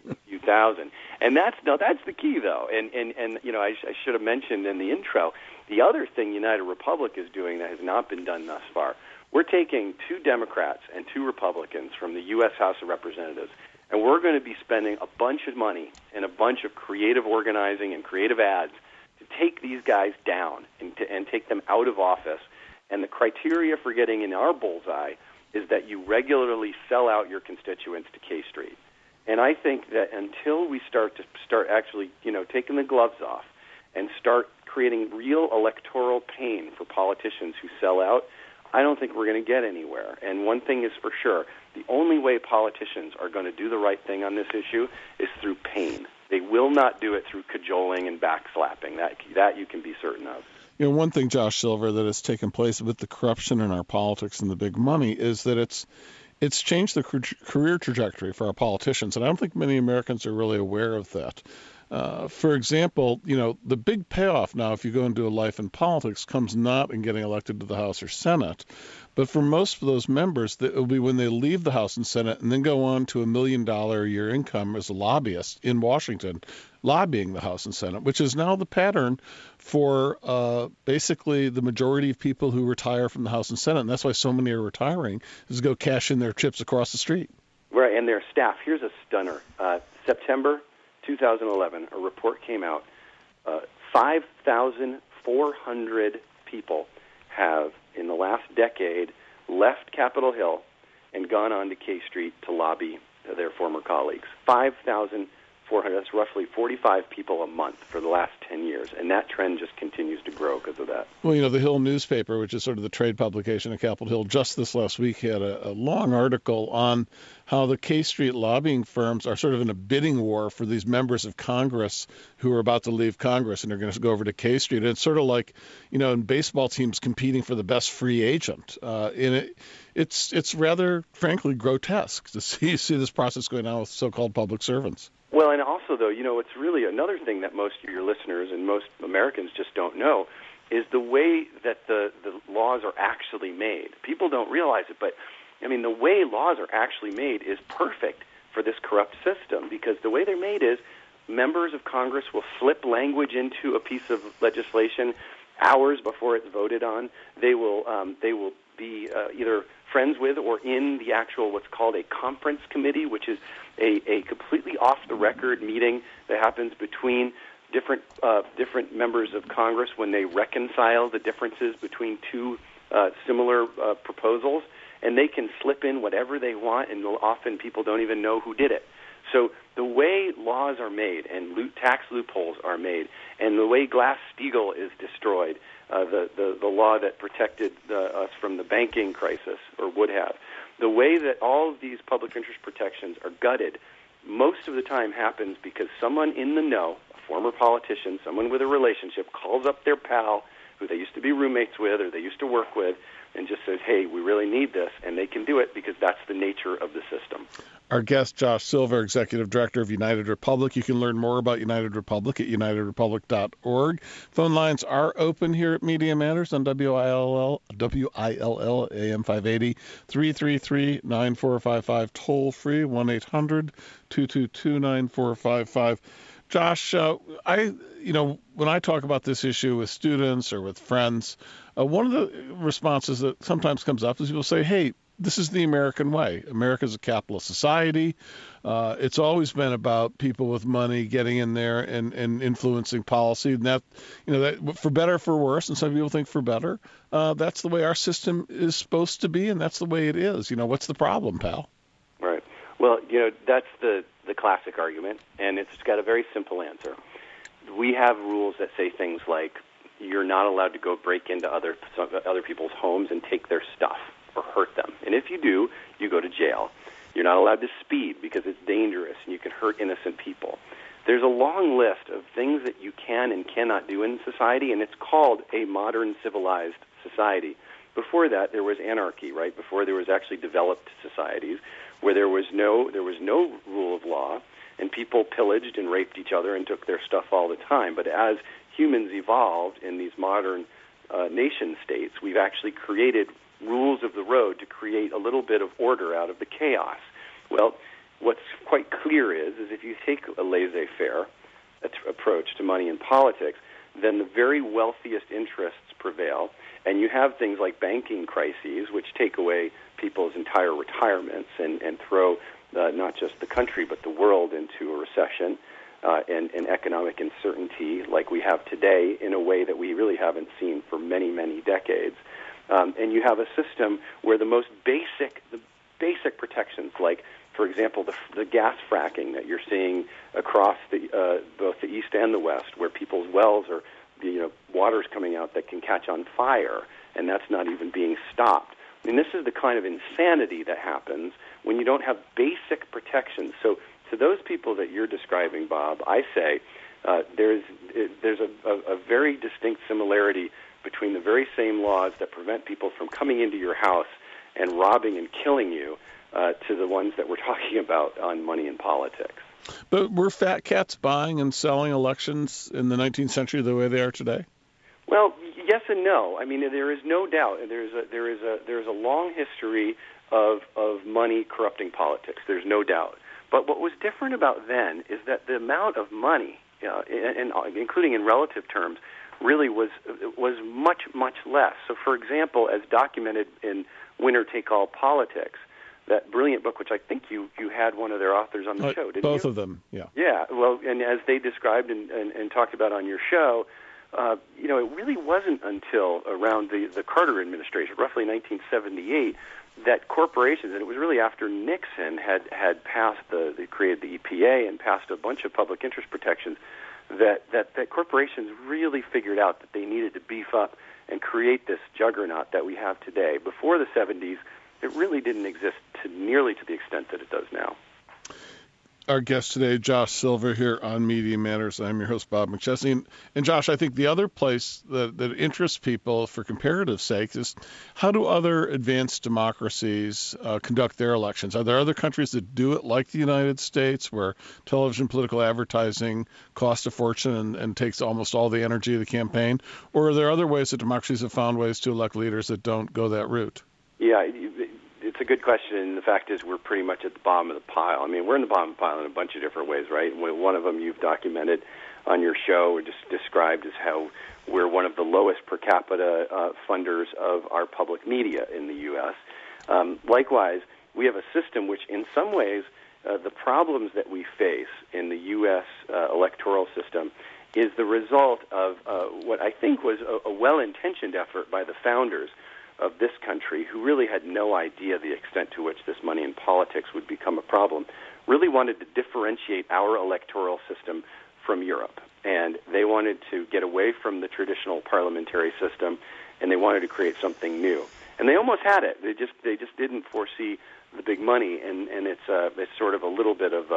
2000. And that's the key, though. And you know, I should have mentioned in the intro, the other thing United Republic is doing that has not been done thus far. We're taking 2 Democrats and 2 Republicans from the U.S. House of Representatives, and we're going to be spending a bunch of money and a bunch of creative organizing and creative ads to take these guys down and take them out of office. And the criteria for getting in our bullseye is that you regularly sell out your constituents to K Street. And I think that until we start actually, you know, taking the gloves off and start creating real electoral pain for politicians who sell out, I don't think we're going to get anywhere. And one thing is for sure, the only way politicians are going to do the right thing on this issue is through pain. They will not do it through cajoling and backslapping. That you can be certain of. You know, one thing, Josh Silver, that has taken place with the corruption in our politics and the big money is that it's changed the career trajectory for our politicians, and I don't think many Americans are really aware of that. For example, you know, the big payoff now, if you go into a life in politics, comes not in getting elected to the House or Senate, but for most of those members, it will be when they leave the House and Senate and then go on to $1 million a year income as a lobbyist in Washington, lobbying the House and Senate, which is now the pattern for basically the majority of people who retire from the House and Senate. And that's why so many are retiring, is to go cash in their chips across the street. Right, and their staff. Here's a stunner. September 2011, a report came out. 5,400 people have, in the last decade, left Capitol Hill and gone on to K Street to lobby their former colleagues. 5,400. That's roughly 45 people a month for the last 10 years, and that trend just continues to grow because of that. Well, you know, the Hill newspaper, which is sort of the trade publication of Capitol Hill, just this last week had a long article on how the K Street lobbying firms are sort of in a bidding war for these members of Congress who are about to leave Congress and are going to go over to K Street. And it's sort of like, you know, in baseball teams competing for the best free agent. It's rather, frankly, grotesque to see this process going on with so-called public servants. Well, and also, though, you know, it's really another thing that most of your listeners and most Americans just don't know is the way that the laws are actually made. People don't realize it, but, I mean, the way laws are actually made is perfect for this corrupt system, because the way they're made is members of Congress will slip language into a piece of legislation hours before it's voted on. They will be either friends with or in the actual what's called a conference committee, which is a completely off-the-record meeting that happens between different members of Congress when they reconcile the differences between two similar proposals, and they can slip in whatever they want, and often people don't even know who did it. So the way laws are made and tax loopholes are made, and the way Glass-Steagall is destroyed, the law that protected us from the banking crisis, or would have, the way that all of these public interest protections are gutted, most of the time happens because someone in the know, a former politician, someone with a relationship, calls up their pal who they used to be roommates with or they used to work with and just says, hey, we really need this, and they can do it because that's the nature of the system. Our guest, Josh Silver, Executive Director of United Republic. You can learn more about United Republic at unitedrepublic.org. Phone lines are open here at Media Matters on WILL AM 580, 333-9455, toll free, 1-800-222-9455. Josh, when I talk about this issue with students or with friends, one of the responses that sometimes comes up is people say, hey, this is the American way. America's a capitalist society. It's always been about people with money getting in there and influencing policy. And that for better or for worse, and some people think for better, that's the way our system is supposed to be, and that's the way it is. What's the problem, pal? Right. Well, that's the classic argument, and it's got a very simple answer. We have rules that say things like you're not allowed to go break into other people's homes and take their stuff or hurt them. And if you do, you go to jail. You're not allowed to speed because it's dangerous and you can hurt innocent people. There's a long list of things that you can and cannot do in society, and it's called a modern civilized society. Before that, there was anarchy, right? Before there was actually developed societies where there was no rule of law, and people pillaged and raped each other and took their stuff all the time. But as humans evolved in these modern nation states, we've actually created rules of the road to create a little bit of order out of the chaos. Well, what's quite clear is if you take a laissez-faire approach to money in politics, then the very wealthiest interests prevail, and you have things like banking crises, which take away people's entire retirements and throw not just the country but the world into a recession and economic uncertainty like we have today in a way that we really haven't seen for many, many decades. And you have a system where the basic protections, like, for example, the gas fracking that you're seeing across both the East and the West, where people's wells are, water's coming out that can catch on fire, and that's not even being stopped. I mean, this is the kind of insanity that happens when you don't have basic protections. So to those people that you're describing, Bob, I say there's a very distinct similarity between the very same laws that prevent people from coming into your house and robbing and killing you to the ones that we're talking about on money in politics. But were fat cats buying and selling elections in the 19th century the way they are today? Well, yes and no. I mean, there is no doubt. There is a long history of money corrupting politics. There's no doubt. But what was different about then is that the amount of money, and including in relative terms, really was much, much less. So, for example, as documented in Winner Take All Politics, that brilliant book, which I think you had one of their authors on the show, didn't you? Both of them, yeah. Yeah, well, and as they described and talked about on your show, it really wasn't until around the Carter administration, roughly 1978, that corporations, and it was really after Nixon had passed they created the EPA and passed a bunch of public interest protections, that corporations really figured out that they needed to beef up and create this juggernaut that we have today. Before the 70s, it really didn't exist nearly to the extent that it does now. Our guest today, Josh Silver, here on Media Matters. I'm your host, Bob McChesney. And Josh, I think the other place that interests people for comparative sake is how do other advanced democracies conduct their elections? Are there other countries that do it like the United States, where television political advertising costs a fortune and takes almost all the energy of the campaign? Or are there other ways that democracies have found ways to elect leaders that don't go that route? Yeah, it's a good question, and the fact is we're pretty much at the bottom of the pile. I mean, we're in the bottom of the pile in a bunch of different ways, right? One of them you've documented on your show or just described as how we're one of the lowest per capita funders of our public media in the U.S. Likewise, we have a system which in some ways the problems that we face in the U.S. Electoral system is the result of what I think was a well-intentioned effort by the founders of this country, who really had no idea the extent to which this money in politics would become a problem, really wanted to differentiate our electoral system from Europe. And they wanted to get away from the traditional parliamentary system, and they wanted to create something new. And they almost had it. They just didn't foresee the big money, and it's sort of a little bit of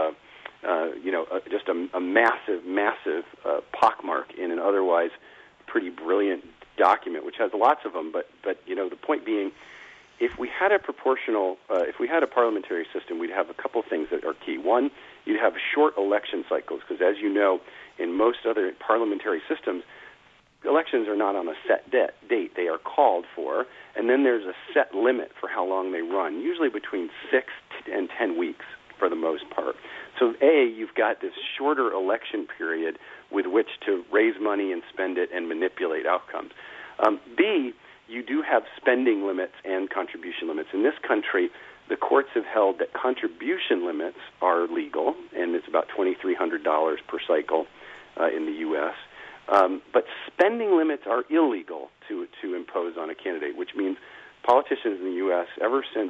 just a massive pockmark in an otherwise pretty brilliant document, which has lots of them, but the point being, if we had a parliamentary system, we'd have a couple things that are key. One, you'd have short election cycles, because as you know, in most other parliamentary systems, elections are not on a set date. They are called for, and then there's a set limit for how long they run, usually between 6 and 10 weeks for the most part. So A, you've got this shorter election period with which to raise money and spend it and manipulate outcomes. B, you do have spending limits and contribution limits. In this country, the courts have held that contribution limits are legal, and it's about $2,300 per cycle in the U.S., but spending limits are illegal to impose on a candidate, which means politicians in the U.S., ever since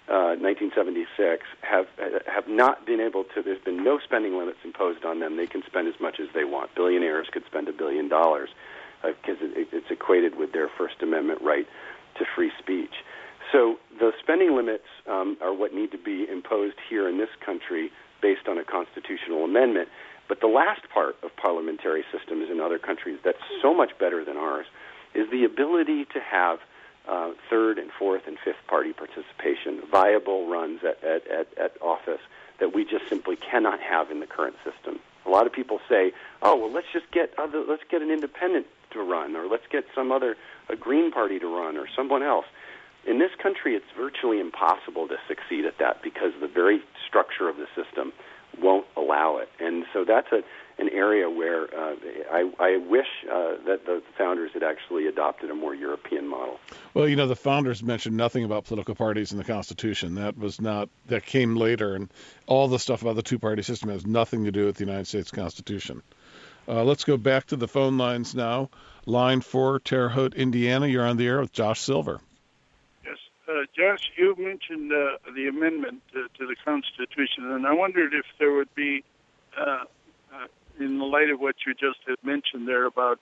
1976, have not been able to. There's been no spending limits imposed on them. They can spend as much as they want. Billionaires could spend $1 billion because it's equated with their First Amendment right to free speech. So the spending limits are what need to be imposed here in this country based on a constitutional amendment. But the last part of parliamentary systems in other countries that's so much better than ours is the ability to have third and fourth and fifth party participation, viable runs at office that we just simply cannot have in the current system. A lot of people say, "Oh, well, let's get an independent to run, or let's get a Green Party to run, or someone else." In this country, it's virtually impossible to succeed at that because the very structure of the system won't allow it. And so that's an area where I wish that the founders had actually adopted a more European model. Well, the founders mentioned nothing about political parties in the Constitution. That came later, and all the stuff about the two-party system has nothing to do with the United States Constitution. Let's go back to the phone lines now. Line 4, Terre Haute, Indiana. You're on the air with Josh Silver. Yes. Josh, you mentioned the amendment to the Constitution, and I wondered if there would be, in the light of what you just had mentioned there about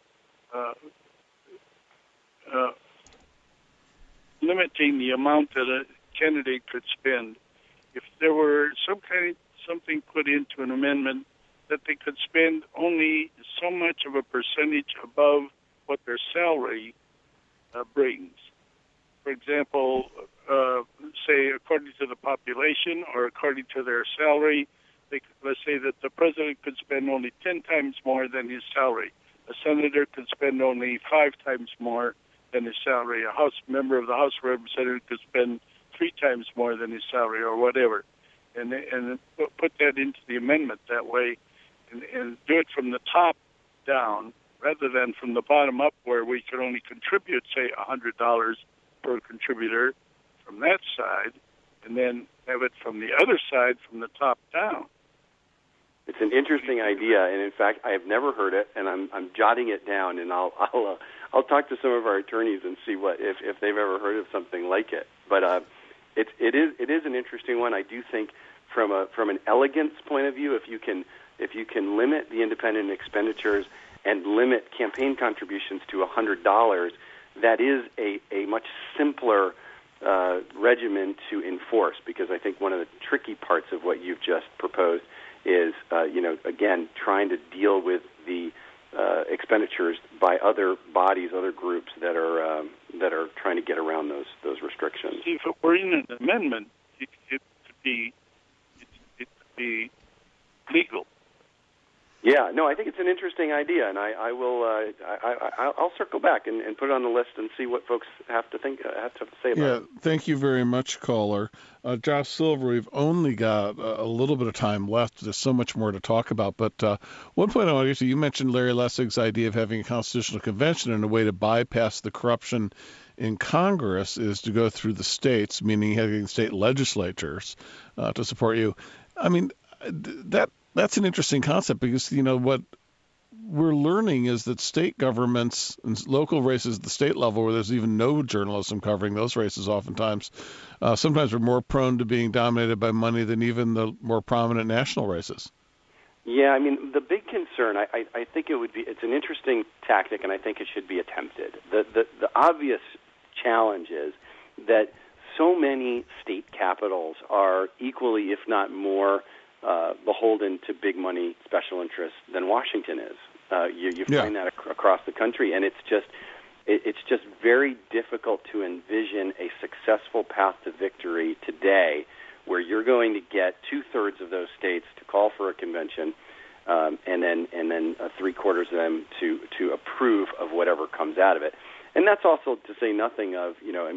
limiting the amount that a candidate could spend, if there were something put into an amendment that they could spend only so much of a percentage above what their salary brings. For example, say according to the population or according to their salary, let's say that the president could spend only 10 times more than his salary. A senator could spend only 5 times more than his salary. A House member of the House of Representatives could spend 3 times more than his salary, or whatever. And put that into the amendment that way, and do it from the top down rather than from the bottom up, where we could only contribute, say, $100 per contributor from that side, and then have it from the other side, from the top down. It's an interesting idea, and in fact, I have never heard it, and I'm jotting it down, and I'll talk to some of our attorneys and see if they've ever heard of something like it. But it is an interesting one. I do think from an elegance point of view, if you can limit the independent expenditures and limit campaign contributions to $100, that is a much simpler regimen to enforce, because I think one of the tricky parts of what you've just proposed is, again, trying to deal with the expenditures by other bodies, other groups that are trying to get around those restrictions. See, if it were in an amendment, it could be legal. Yeah, no, I think it's an interesting idea, and I'll circle back and put it on the list and see what folks have to say about it. Yeah, thank you very much, caller. Josh Silver, we've only got a little bit of time left. There's so much more to talk about, but one point I want to get to, you mentioned Larry Lessig's idea of having a constitutional convention, and a way to bypass the corruption in Congress is to go through the states, meaning having state legislatures to support you. I mean, that's an interesting concept, because what we're learning is that state governments and local races at the state level, where there's even no journalism covering those races, oftentimes sometimes are more prone to being dominated by money than even the more prominent national races. Yeah, I mean, the big concern, I think it's an interesting tactic, and I think it should be attempted. The obvious challenge is that so many state capitals are equally, if not more, beholden to big money special interests than Washington is. You find that across the country, and it's just very difficult to envision a successful path to victory today, where you're going to get 2/3 of those states to call for a convention, and then 3/4 of them to approve of whatever comes out of it. And that's also to say nothing of,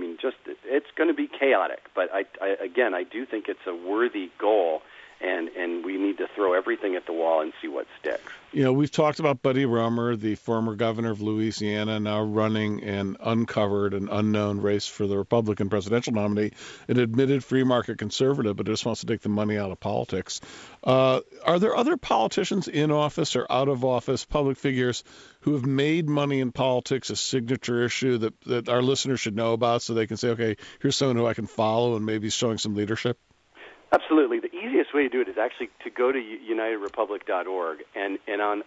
it's going to be chaotic. But I do think it's a worthy goal. And we need to throw everything at the wall and see what sticks. We've talked about Buddy Roemer, the former governor of Louisiana, now running an uncovered and unknown race for the Republican presidential nominee, an admitted free market conservative, but just wants to take the money out of politics. Are there other politicians in office or out of office, public figures, who have made money in politics a signature issue that our listeners should know about, so they can say, okay, here's someone who I can follow and maybe showing some leadership? Absolutely. The easiest way to do it is actually to go to UnitedRepublic.org, and on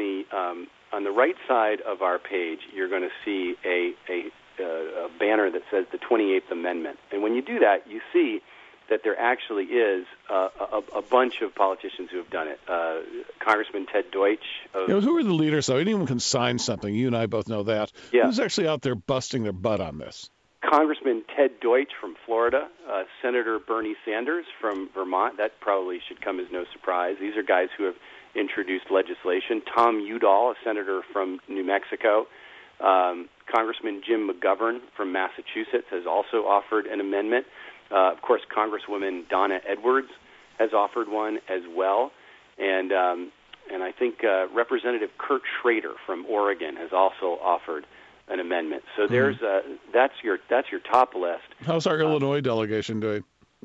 the right side of our page, you're going to see a banner that says the 28th Amendment. And when you do that, you see that there actually is a bunch of politicians who have done it. Congressman Ted Deutsch. Who are the leaders, though? Anyone can sign something. You and I both know that. Yeah. Who's actually out there busting their butt on this? Congressman Ted Deutsch from Florida, Senator Bernie Sanders from Vermont. That probably should come as no surprise. These are guys who have introduced legislation. Tom Udall, a senator from New Mexico. Congressman Jim McGovern from Massachusetts has also offered an amendment. Of course, Congresswoman Donna Edwards has offered one as well, and I think Representative Kurt Schrader from Oregon has also offered an amendment. So there's that's your top list. How's our Illinois delegation doing?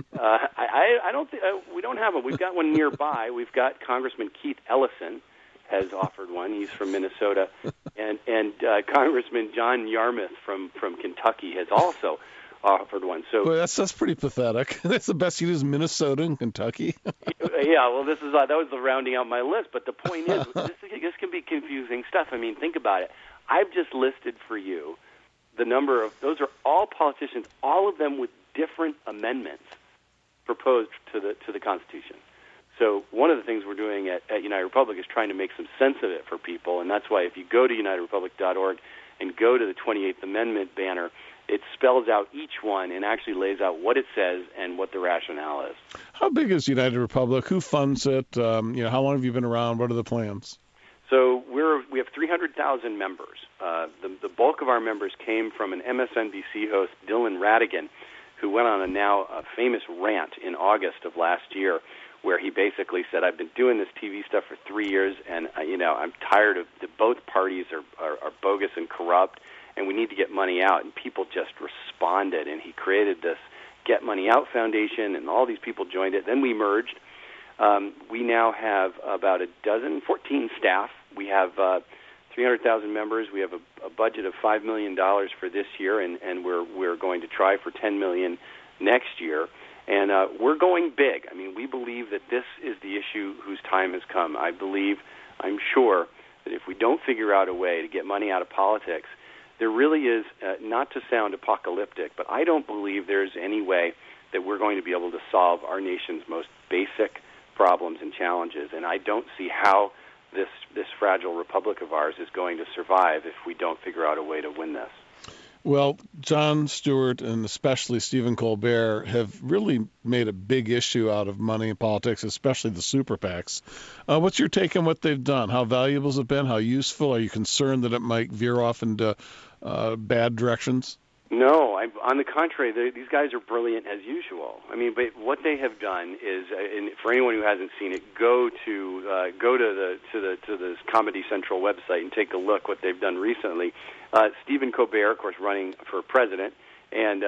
I don't think we don't have one. We've got one nearby. We've got Congressman Keith Ellison has offered one. He's from Minnesota, and Congressman John Yarmouth from Kentucky has also offered one. So well, that's pretty pathetic. That's the best you do is Minnesota and Kentucky. Yeah, well, this is that was the rounding out my list. But the point is, this can be confusing stuff. I mean, think about it. I've just listed for you the number of those are all politicians, all of them with different amendments proposed to the Constitution. So one of the things we're doing at United Republic is trying to make some sense of it for people, and that's why if you go to unitedrepublic.org and go to the 28th Amendment banner, it spells out each one and actually lays out what it says and what the rationale is. How big is United Republic? Who funds it? How long have you been around? What are the plans? So we have 300,000 members. The bulk of our members came from an MSNBC host, Dylan Ratigan, who went on a famous rant in August of last year, where he basically said, "I've been doing this TV stuff for 3 years, and I'm tired of both parties are bogus and corrupt, and we need to get money out." And people just responded, and he created this Get Money Out Foundation, and all these people joined it. Then we merged. We now have about 14 staff. We have 300,000 members. We have a budget of $5 million for this year, and we're going to try for $10 million next year. And we're going big. I mean, we believe that this is the issue whose time has come. I'm sure that if we don't figure out a way to get money out of politics, there really is, not to sound apocalyptic, but I don't believe there's any way that we're going to be able to solve our nation's most basic problems and challenges. And I don't see how this fragile republic of ours is going to survive if we don't figure out a way to win this. Well, Jon Stewart and especially Stephen Colbert have really made a big issue out of money in politics, especially the super PACs. What's your take on what they've done? How valuable has it been? How useful? Are you concerned that it might veer off into bad directions? No, on the contrary, these guys are brilliant as usual. I mean, but what they have done is, and for anyone who hasn't seen it, go to the Comedy Central website and take a look what they've done recently. Stephen Colbert, of course, running for president, and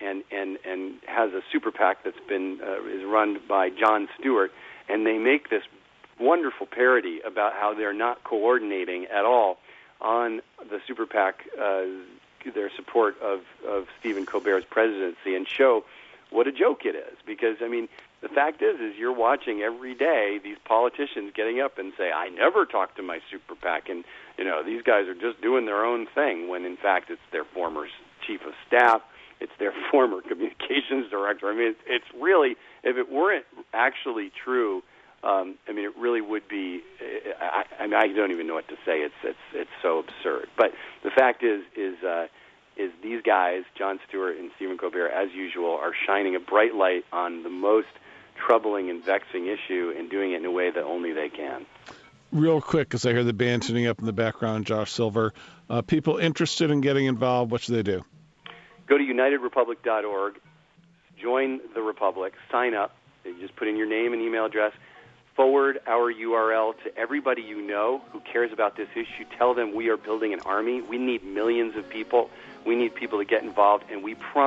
has a super PAC that's is run by Jon Stewart, and they make this wonderful parody about how they're not coordinating at all on the super PAC. Their support of Stephen Colbert's presidency, and show what a joke it is. Because, I mean, the fact is you're watching every day these politicians getting up and say, "I never talked to my super PAC," and, these guys are just doing their own thing, when in fact it's their former chief of staff, it's their former communications director. I mean, it's really, if it weren't actually true, it really would be. I don't even know what to say. It's so absurd. But the fact is these guys, Jon Stewart and Stephen Colbert, as usual, are shining a bright light on the most troubling and vexing issue, and doing it in a way that only they can. Real quick, because I hear the band tuning up in the background, Josh Silver. People interested in getting involved, what should they do? Go to unitedrepublic.org, join the Republic, sign up. You just put in your name and email address. Forward our URL to everybody you know who cares about this issue. Tell them we are building an army. We need millions of people. We need people to get involved, and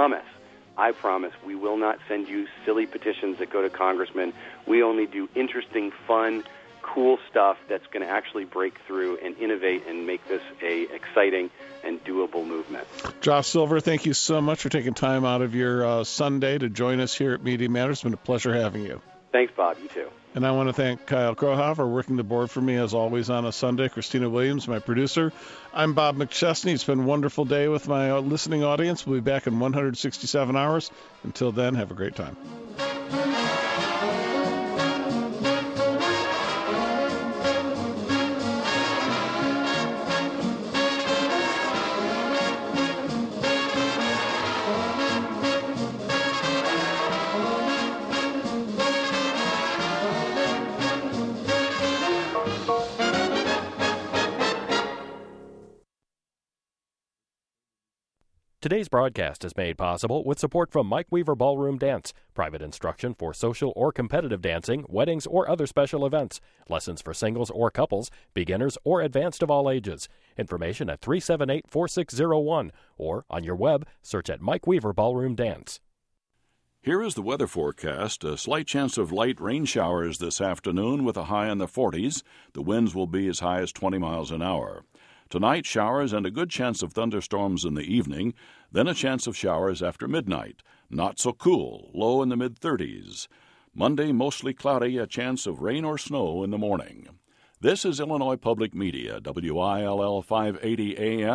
I promise, we will not send you silly petitions that go to congressmen. We only do interesting, fun, cool stuff that's going to actually break through and innovate and make this a exciting and doable movement. Josh Silver, thank you so much for taking time out of your Sunday to join us here at Media Matters. It's been a pleasure having you. Thanks, Bob. You too. And I want to thank Kyle Krohoff, working the board for me as always on a Sunday. Christina Williams, my producer. I'm Bob McChesney. It's been a wonderful day with my listening audience. We'll be back in 167 hours. Until then, have a great time. Today's broadcast is made possible with support from Mike Weaver Ballroom Dance, private instruction for social or competitive dancing, weddings, or other special events, lessons for singles or couples, beginners or advanced of all ages. Information at 378-4601 or on your web, search at Mike Weaver Ballroom Dance. Here is the weather forecast. A slight chance of light rain showers this afternoon with a high in the 40s. The winds will be as high as 20 miles an hour. Tonight, showers and a good chance of thunderstorms in the evening, then a chance of showers after midnight. Not so cool, low in the mid-30s. Monday, mostly cloudy, a chance of rain or snow in the morning. This is Illinois Public Media, WILL 580 AM.